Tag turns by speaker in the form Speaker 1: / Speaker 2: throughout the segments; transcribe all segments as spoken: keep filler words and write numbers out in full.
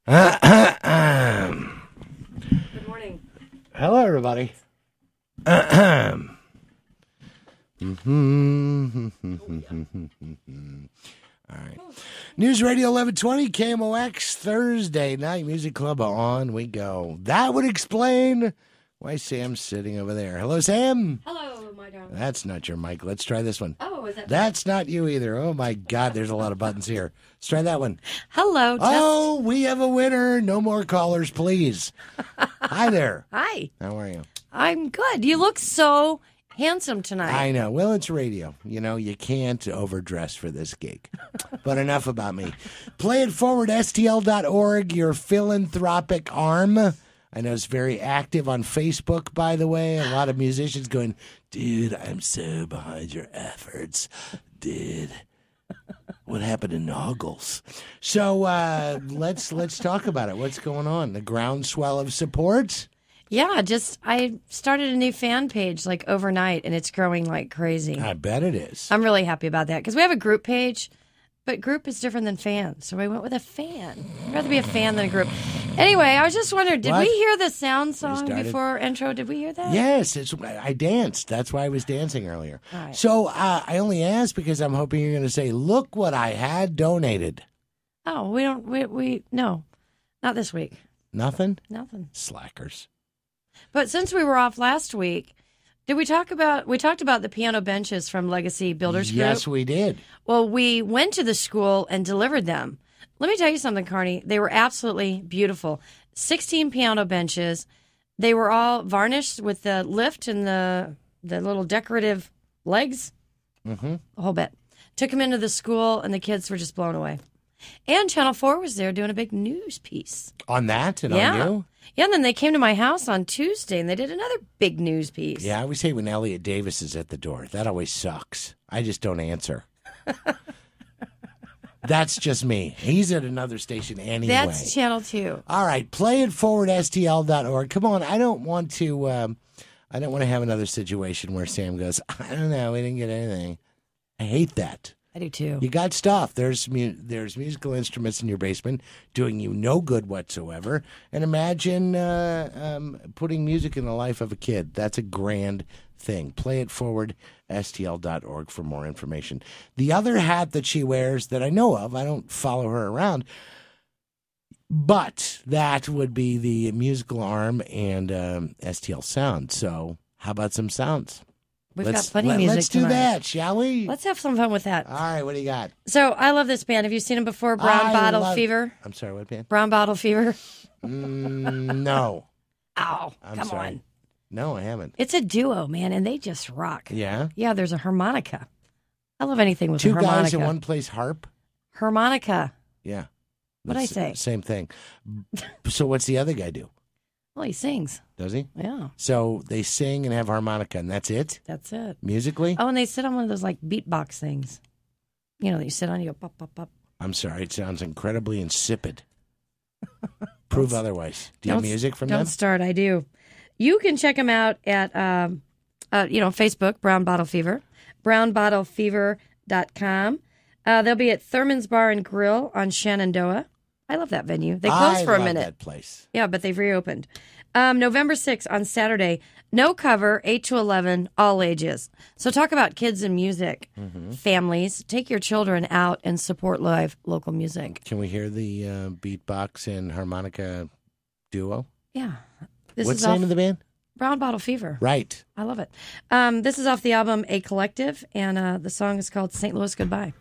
Speaker 1: Good
Speaker 2: morning.
Speaker 1: Hello, everybody. All right. News Radio eleven twenty, K M O X, Thursday Night Music Club. On we go. That would explain why Sam's sitting over there. Hello, Sam.
Speaker 2: Hello, my darling.
Speaker 1: That's not your mic. Let's try this one.
Speaker 2: Oh, is that?
Speaker 1: That's not you either. Oh, my God. There's a lot of buttons here. Let's try that one.
Speaker 2: Hello. Test.
Speaker 1: Oh, we have a winner. No more callers, please. Hi there.
Speaker 2: Hi.
Speaker 1: How are you?
Speaker 2: I'm good. You look so handsome tonight.
Speaker 1: I know. Well, it's radio. You know, you can't overdress for this gig. But enough about me. Play it forward, S T L dot org, your philanthropic arm. I know it's very active on Facebook, by the way. A lot of musicians going, dude, I'm so behind your efforts. Dude, what happened to Noggles? So uh, let's let's talk about it. What's going on? The groundswell of support?
Speaker 2: Yeah, just I started a new fan page like overnight, and it's growing like crazy.
Speaker 1: I bet it is.
Speaker 2: I'm really happy about that because we have a group page, but group is different than fan. So I went with a fan. I'd rather be a fan than a group. Anyway, I was just wondering, did
Speaker 1: What?
Speaker 2: we hear the sound song
Speaker 1: started?
Speaker 2: before our intro? Did we hear that?
Speaker 1: Yes, it's, I danced. That's why I was dancing earlier.
Speaker 2: All right.
Speaker 1: So uh, I only asked because I'm hoping you're going to say, look what I had donated.
Speaker 2: Oh, we don't, we, we, no, not this week.
Speaker 1: Nothing?
Speaker 2: Nothing.
Speaker 1: Slackers.
Speaker 2: But since we were off last week, did we talk about, we talked about the piano benches from Legacy Builders Group?
Speaker 1: Yes, we did.
Speaker 2: Well, we went to the school and delivered them. Let me tell you something, Carney. They were absolutely beautiful. sixteen piano benches. They were all varnished with the lift and the the little decorative legs.
Speaker 1: Mm-hmm.
Speaker 2: A whole bit. Took them into the school, and the kids were just blown away. And Channel four was there doing a big news piece.
Speaker 1: On that and
Speaker 2: Yeah.
Speaker 1: on you?
Speaker 2: Yeah, and then they came to my house on Tuesday, and they did another big news piece.
Speaker 1: Yeah, I always hate when Elliot Davis is at the door. That always sucks. I just don't answer. That's just me. He's at another station anyway.
Speaker 2: That's Channel two.
Speaker 1: All right, play it forward, S T L dot org. Come on, I don't want to. Um, I don't want to have another situation where Sam goes, I don't know, we didn't get anything. I hate that.
Speaker 2: I do too.
Speaker 1: You got stuff. There's mu- there's musical instruments in your basement doing you no good whatsoever. And imagine uh, um, putting music in the life of a kid. That's a grand thing. Play it forward, S T L dot org for more information. The other hat that she wears that I know of, I don't follow her around, but that would be the musical arm and um, S T L Sound. So how about some sounds?
Speaker 2: We've
Speaker 1: let's,
Speaker 2: got plenty
Speaker 1: let,
Speaker 2: of music
Speaker 1: Let's do
Speaker 2: tonight.
Speaker 1: that, shall we?
Speaker 2: Let's have some fun with that.
Speaker 1: All right, what do you got?
Speaker 2: So I love this band. Have you seen them before? Brown
Speaker 1: I
Speaker 2: Bottle
Speaker 1: love-
Speaker 2: Fever.
Speaker 1: I'm sorry, what band?
Speaker 2: Brown Bottle Fever.
Speaker 1: Mm, no.
Speaker 2: Ow!
Speaker 1: I'm
Speaker 2: come
Speaker 1: sorry.
Speaker 2: on.
Speaker 1: No, I haven't.
Speaker 2: It's a duo, man, and they just rock.
Speaker 1: Yeah?
Speaker 2: Yeah, there's a harmonica. I love anything with
Speaker 1: Two
Speaker 2: a harmonica.
Speaker 1: guys in one place harp?
Speaker 2: Harmonica.
Speaker 1: Yeah.
Speaker 2: What'd I
Speaker 1: That's
Speaker 2: say?
Speaker 1: the Same thing. So what's the other guy do?
Speaker 2: Well, he sings.
Speaker 1: Does he?
Speaker 2: Yeah,
Speaker 1: So they sing and have harmonica, and that's it?
Speaker 2: that's it.
Speaker 1: Musically?
Speaker 2: Oh, and they sit on one of those like beatbox things. You know, that you sit on, you go pop, pop, pop.
Speaker 1: I'm sorry, it sounds incredibly insipid. Prove otherwise. Do you have
Speaker 2: Don't-
Speaker 1: music from
Speaker 2: Don't
Speaker 1: them?
Speaker 2: start. I do. You can check them out at, um, uh, you know, Facebook, Brown Bottle Fever, brown bottle fever dot com. Uh, they'll be at Thurman's Bar and Grill on Shenandoah. I love that venue. They closed
Speaker 1: I
Speaker 2: for a
Speaker 1: love
Speaker 2: minute.
Speaker 1: that place.
Speaker 2: Yeah, but they've reopened. Um, November sixth on Saturday. No cover, eight to eleven, all ages. So talk about kids and music.
Speaker 1: Mm-hmm.
Speaker 2: Families, take your children out and support live local music.
Speaker 1: Can we hear the uh, beatbox and harmonica duo?
Speaker 2: Yeah. This
Speaker 1: What's
Speaker 2: is
Speaker 1: the
Speaker 2: off
Speaker 1: name of the band?
Speaker 2: Brown Bottle Fever.
Speaker 1: Right.
Speaker 2: I love it. Um, this is off the album A Collective, and uh, the song is called Saint Louis Goodbye.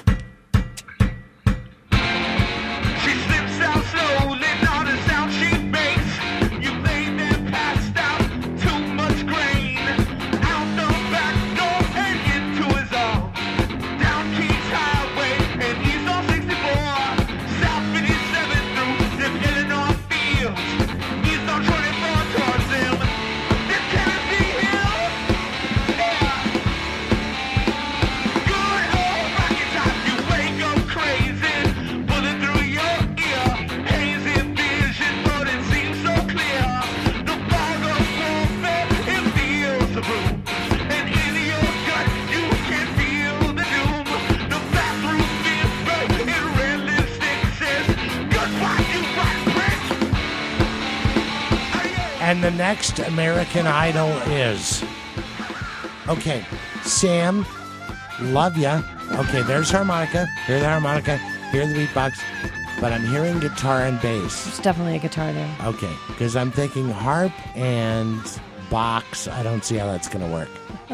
Speaker 3: She slips out slowly, not a sound she makes. You lay there passed out, too much grain. Out the back door and into his arm. Down Keats Highway and east on sixty-four. South fifty-seven through them Illinois fields. East on twenty-four towards him. This can't be him. Yeah. Good old rocket
Speaker 1: And the next American Idol is... Okay, Sam, love ya. Okay, there's harmonica. Hear the harmonica. Hear the beatbox. But I'm hearing guitar and bass.
Speaker 2: There's definitely a guitar there.
Speaker 1: Okay, because I'm thinking harp and box. I don't see how that's going to work.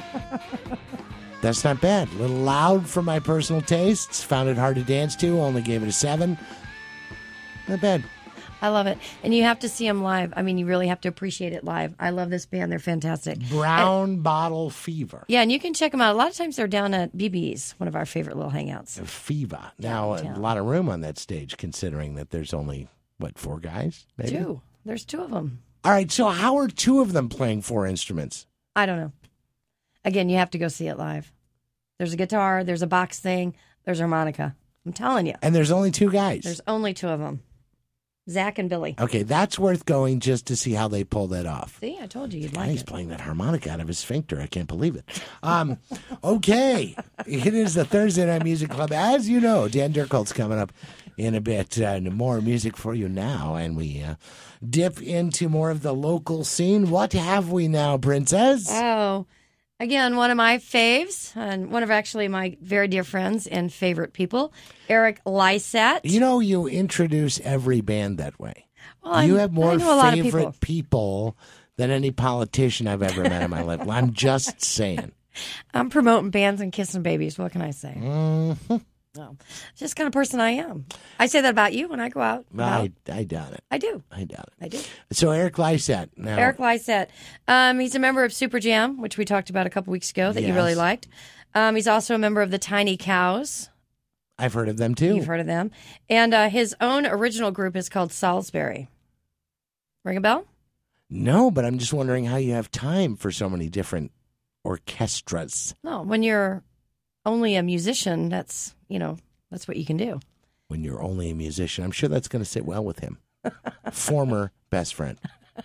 Speaker 1: That's not bad. A little loud for my personal tastes. Found it hard to dance to. Only gave it a seven. Not bad.
Speaker 2: I love it. And you have to see them live. I mean, you really have to appreciate it live. I love this band. They're fantastic.
Speaker 1: Brown
Speaker 2: And-
Speaker 1: Bottle Fever.
Speaker 2: Yeah, and you can check them out. A lot of times they're down at B B's, one of our favorite little hangouts.
Speaker 1: Fever. Now, a
Speaker 2: Downtown.
Speaker 1: lot of room on that stage, considering that there's only, what, four guys? Maybe?
Speaker 2: Two. There's two of them.
Speaker 1: All right, so how are two of them playing four instruments?
Speaker 2: I don't know. Again, you have to go see it live. There's a guitar, there's a box thing, there's harmonica. I'm telling you.
Speaker 1: And there's only two guys.
Speaker 2: There's only two of them. Zach and Billy.
Speaker 1: Okay, that's worth going just to see how they pull that off.
Speaker 2: See, I told you you'd
Speaker 1: God,
Speaker 2: like
Speaker 1: he's
Speaker 2: it.
Speaker 1: playing that harmonica out of his sphincter. I can't believe it. Um, okay, it is the Thursday Night Music Club. As you know, Dan Dirkholt's coming up in a bit. Uh, more music for you now, and we uh, dip into more of the local scene. What have we now, Princess?
Speaker 2: Oh, again, one of my faves, and one of actually my very dear friends and favorite people, Eric Lysat.
Speaker 1: You know, you introduce every band that way.
Speaker 2: Well,
Speaker 1: you
Speaker 2: I'm-
Speaker 1: have more
Speaker 2: I know a lot of
Speaker 1: favorite people. than any politician I've ever met in my life. I'm just saying.
Speaker 2: I'm promoting bands and kissing babies. What can I say?
Speaker 1: Mm-hmm.
Speaker 2: No, it's just the kind of person I am. I say that about you when I go out.
Speaker 1: I,
Speaker 2: About-
Speaker 1: I doubt it.
Speaker 2: I do.
Speaker 1: I doubt it.
Speaker 2: I do.
Speaker 1: So Eric Lysat. Now,
Speaker 2: Eric Lysat. Um, he's a member of Super Jam, which we talked about a couple weeks ago that you
Speaker 1: Yes.
Speaker 2: really liked. Um, he's also a member of the Tiny Cows.
Speaker 1: I've heard of them too.
Speaker 2: You've heard of them. And uh, his own original group is called Salisbury. Ring a bell?
Speaker 1: No, but I'm just wondering how you have time for so many different orchestras
Speaker 2: No, when you're only a musician, that's, you know, that's what you can do.
Speaker 1: when you're only a musician. I'm sure that's going to sit well with him. Former best friend.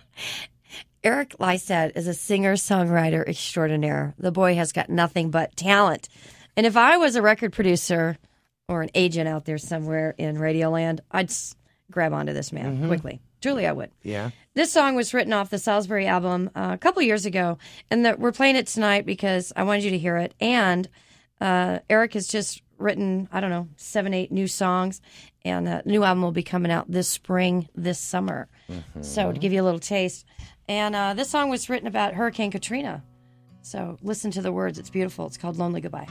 Speaker 2: Eric Lysat is a singer-songwriter extraordinaire. The boy has got nothing but talent. And if I was a record producer or an agent out there somewhere in Radioland, I'd s- grab onto this man quickly. Truly, I would.
Speaker 1: Yeah.
Speaker 2: This song was written off the Salisbury album uh, a couple years ago, and the, we're playing it tonight because I wanted you to hear it. And uh, Eric has just written, I don't know, seven, eight new songs, and a new album will be coming out this spring, this summer. So to give you a little taste. And uh, this song was written about Hurricane Katrina. So listen to the words. It's beautiful. It's called Lonely Goodbye.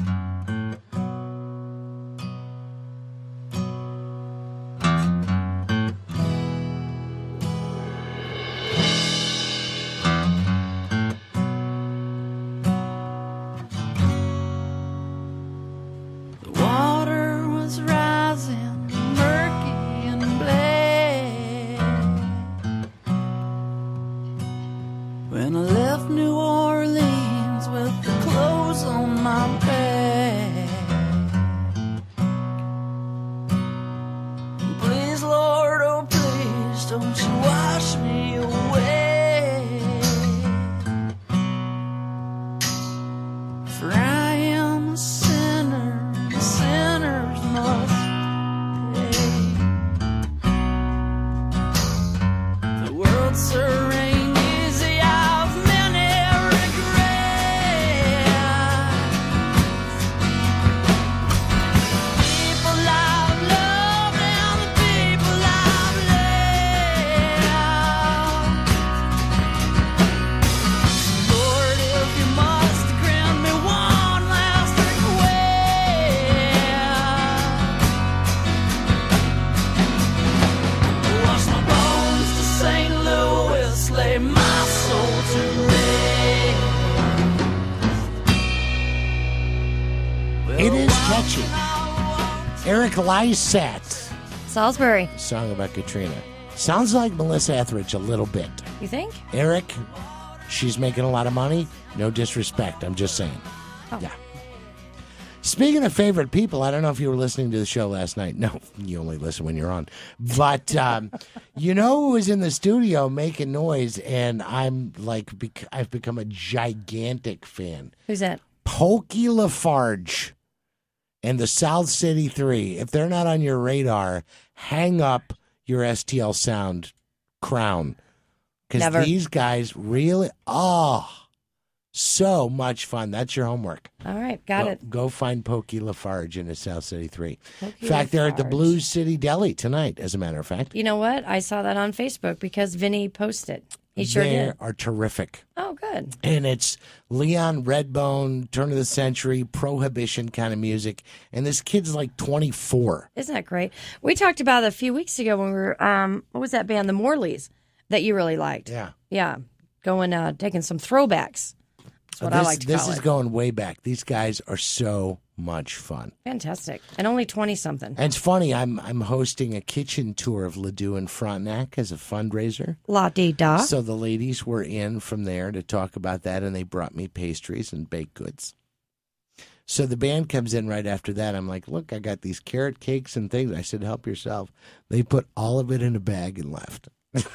Speaker 4: The water was rising, murky and black, when I left New Orleans with the clothes on my back. Please, Lord, oh please, don't you wash me away, for I am a sinner, and sinners must pay. The world, sir, ain't easy, I've many regrets. People I've loved and the people I've left. Lord, if you must grant me one last request, wash my bones to Saint Louis, lay my soul to rest.
Speaker 1: It is catchy. Eric Lysat.
Speaker 2: Salisbury,
Speaker 1: Song about Katrina. Sounds like Melissa Etheridge a little bit.
Speaker 2: you think?
Speaker 1: Eric, she's making a lot of money. No disrespect. I'm just saying.
Speaker 2: Oh.
Speaker 1: Yeah. Speaking of favorite people, I don't know if you were listening to the show last night. No, you only listen when you're on. But um, you know who was in the studio making noise, and I'm like, bec- I've become a gigantic fan.
Speaker 2: Who's that?
Speaker 1: Pokey Lafarge and the South City Three. If they're not on your radar, hang up your S T L Sound crown. Because
Speaker 2: Never.
Speaker 1: these guys really, oh, so much fun. That's your homework.
Speaker 2: All right, got
Speaker 1: go,
Speaker 2: it.
Speaker 1: Go find Pokey Lafarge in the South City three.
Speaker 2: Pokey
Speaker 1: in fact, they're at the
Speaker 2: Lafarge.
Speaker 1: Blues City Deli tonight, as a matter of fact.
Speaker 2: You know what? I saw that on Facebook because Vinny posted. He sure
Speaker 1: they
Speaker 2: did.
Speaker 1: are terrific.
Speaker 2: Oh, good.
Speaker 1: And it's Leon Redbone, turn of the century, prohibition kind of music. And this kid's like twenty-four.
Speaker 2: Isn't that great? We talked about it a few weeks ago when we were, um, what was that band, the Morleys, that you really liked.
Speaker 1: Yeah.
Speaker 2: Yeah. Going, uh, taking some throwbacks. That's what
Speaker 1: this
Speaker 2: I like to
Speaker 1: this
Speaker 2: call
Speaker 1: is
Speaker 2: it.
Speaker 1: going way back. These guys are so much fun.
Speaker 2: Fantastic. And only twenty-something.
Speaker 1: And it's funny, I'm I'm hosting a kitchen tour of Ledoux and Frontenac as a fundraiser.
Speaker 2: La-dee-da.
Speaker 1: So the ladies were in from there to talk about that, and they brought me pastries and baked goods. So the band comes in right after that. I'm like, look, I got these carrot cakes and things. I said, help yourself. They put all of it in a bag and left.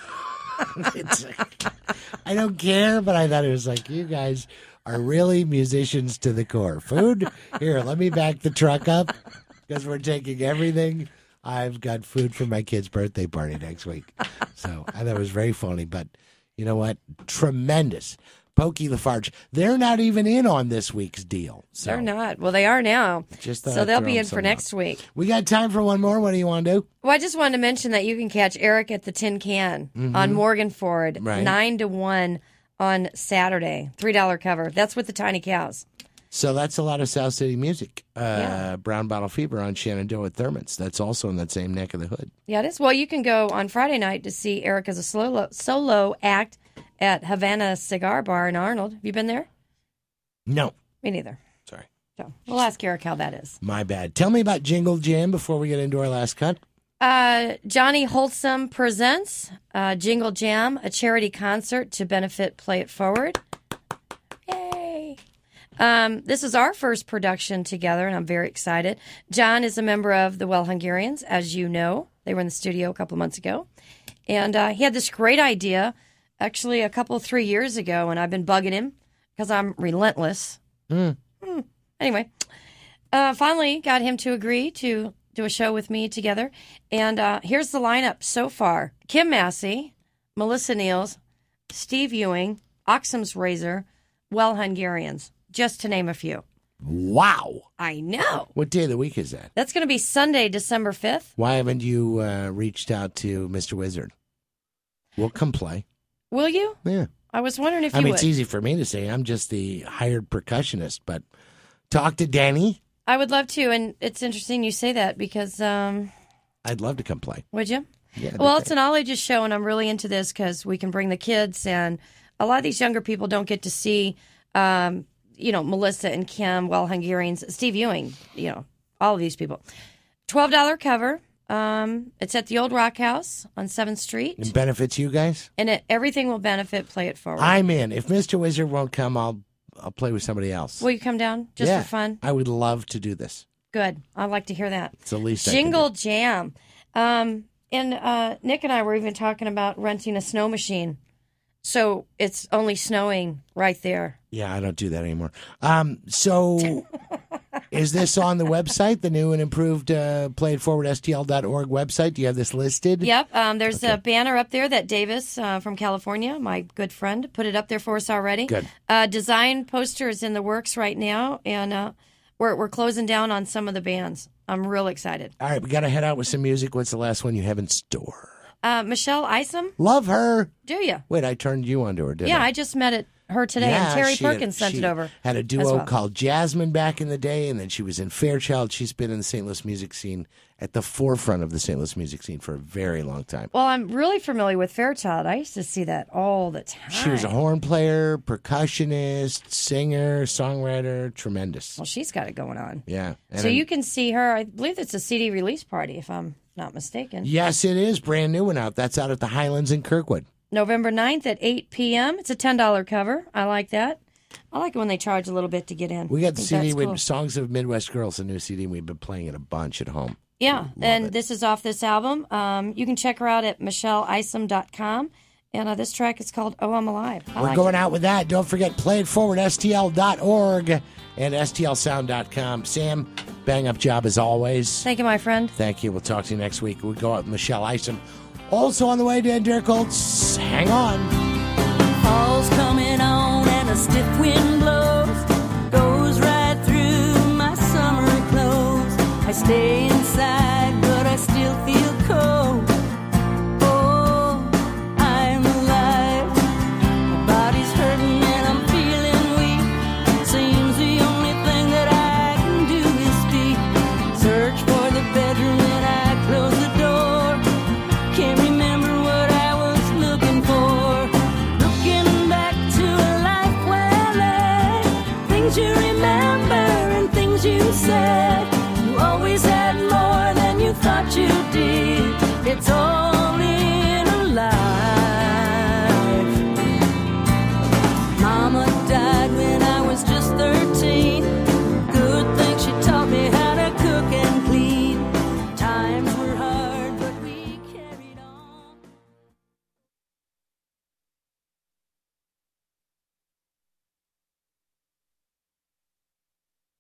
Speaker 1: It's, I don't care, but I thought it was like, you guys are really musicians to the core. Food? Here, let me back the truck up because we're taking everything. I've got food for my kid's birthday party next week. So I thought it was very funny, but you know what? Tremendous. Pokey Lafarge. They're not even in on this week's deal. So
Speaker 2: They're not. Well, they are now.
Speaker 1: Just thought
Speaker 2: so
Speaker 1: I'd
Speaker 2: they'll
Speaker 1: throw
Speaker 2: be
Speaker 1: them
Speaker 2: in for
Speaker 1: some
Speaker 2: next
Speaker 1: out.
Speaker 2: week.
Speaker 1: We got time for one more. What do you want to do?
Speaker 2: Well, I just wanted to mention that you can catch Eric at the Tin Can on Morgan Ford,
Speaker 1: Right.
Speaker 2: nine to one on Saturday. three dollar cover. That's with the Tiny Cows.
Speaker 1: So that's a lot of South City music. Uh,
Speaker 2: Yeah.
Speaker 1: Brown Bottle Fever on Shenandoah at Thurman's. That's also in that same neck of the hood.
Speaker 2: Yeah, it is. Well, you can go on Friday night to see Eric as a solo, solo act at Havana Cigar Bar in Arnold. Have you been there?
Speaker 1: No.
Speaker 2: Me neither.
Speaker 1: Sorry.
Speaker 2: So we'll ask Eric how that is.
Speaker 1: My bad. Tell me about Jingle Jam before we get into our last cut.
Speaker 2: Uh, Johnny Holsum presents uh, Jingle Jam, a charity concert to benefit Play It Forward. Yay! Um, this is our first production together, and I'm very excited. John is a member of the Well Hungarians, as you know. They were in the studio a couple months ago. And uh, he had this great idea, actually a couple, three years ago, and I've been bugging him because I'm relentless.
Speaker 1: Mm.
Speaker 2: Hmm. Anyway, uh, finally got him to agree to do a show with me together. And uh, here's the lineup so far. Kim Massey, Melissa Niels, Steve Ewing, Oxum's Razor, Well Hungarians, just to name a few.
Speaker 1: Wow.
Speaker 2: I know.
Speaker 1: What day of the week is that?
Speaker 2: That's going to be Sunday, December fifth.
Speaker 1: Why haven't you uh, reached out to Mister Wizard? We'll come play.
Speaker 2: Will you?
Speaker 1: Yeah.
Speaker 2: I was wondering if
Speaker 1: I
Speaker 2: you
Speaker 1: mean,
Speaker 2: would.
Speaker 1: it's easy for me to say. I'm just the hired percussionist, but talk to Danny.
Speaker 2: I would love to, and it's interesting you say that because, um,
Speaker 1: I'd love to come play.
Speaker 2: would you?
Speaker 1: Yeah. that'd be
Speaker 2: Well, it's
Speaker 1: great.
Speaker 2: an all ages show, and I'm really into this because we can bring the kids, and a lot of these younger people don't get to see, um, you know, Melissa and Kim, Well Hungarians, Steve Ewing, you know, all of these people. twelve dollar cover. Um, it's at the Old Rock House on seventh Street,
Speaker 1: It benefits you guys?
Speaker 2: and it, everything will benefit Play It Forward.
Speaker 1: I'm in. If Mister Wizard won't come, I'll I'll play with somebody else.
Speaker 2: Will you come down just
Speaker 1: yeah,
Speaker 2: for fun?
Speaker 1: I would love to do this.
Speaker 2: Good. I'd like to hear that.
Speaker 1: It's the least I can
Speaker 2: Jingle
Speaker 1: do.
Speaker 2: Jam. Um, and uh, Nick and I were even talking about renting a snow machine. So it's only snowing right there.
Speaker 1: Yeah, I don't do that anymore. Um, so is this on the website, the new and improved uh, play it forward S T L dot org website? Do you have this listed?
Speaker 2: Yep. Um, there's a banner up there that Davis uh, from California, my good friend, put it up there for us already.
Speaker 1: Good.
Speaker 2: Uh, design poster is in the works right now, and uh, we're we're closing down on some of the bands. I'm real excited.
Speaker 1: All right, we got to head out with some music. What's the last one you have in store?
Speaker 2: Uh, Michelle Isom,
Speaker 1: Love her.
Speaker 2: do you?
Speaker 1: Wait, I turned you onto her, didn't
Speaker 2: Yeah,
Speaker 1: I?
Speaker 2: I just met it, her today,
Speaker 1: Yeah,
Speaker 2: and Terry
Speaker 1: she
Speaker 2: Perkins
Speaker 1: had,
Speaker 2: sent
Speaker 1: she
Speaker 2: it over.
Speaker 1: Had a
Speaker 2: as
Speaker 1: duo
Speaker 2: well.
Speaker 1: called Jasmine back in the day, and then she was in Fairchild. She's been in the Saint Louis music scene, at the forefront of the Saint Louis music scene for a very long time.
Speaker 2: Well, I'm really familiar with Fairchild. I used to see that all the time.
Speaker 1: She was a horn player, percussionist, singer, songwriter, tremendous.
Speaker 2: Well, she's got it going on.
Speaker 1: Yeah. And
Speaker 2: So
Speaker 1: then-
Speaker 2: you can see her. I believe it's a C D release party, if I'm not mistaken.
Speaker 1: Yes, it is. Brand new one out. That's out at the Highlands in Kirkwood.
Speaker 2: November ninth at eight p.m. It's a ten dollar cover. I like that. I like it when they charge a little bit to get in.
Speaker 1: We got
Speaker 2: I
Speaker 1: the
Speaker 2: think
Speaker 1: C D
Speaker 2: that's
Speaker 1: with
Speaker 2: cool.
Speaker 1: Songs of Midwest Girls, the new C D. We've been playing it a bunch at home.
Speaker 2: Yeah, and
Speaker 1: it.
Speaker 2: this is off this album. Um, you can check her out at michelle isom dot com. And uh, this track is called Oh, I'm Alive. I
Speaker 1: We're
Speaker 2: like
Speaker 1: going
Speaker 2: it.
Speaker 1: out with that. Don't forget, play it forward, S T L dot org and S T L sound dot com. Sam, bang up job as always.
Speaker 2: Thank you, my friend.
Speaker 1: Thank you. We'll talk to you next week. We'll go out with Michelle Isom. Also on the way, Dan Derek Holtz. Hang on.
Speaker 4: stiff wind blows, goes right through my summer clothes. I stay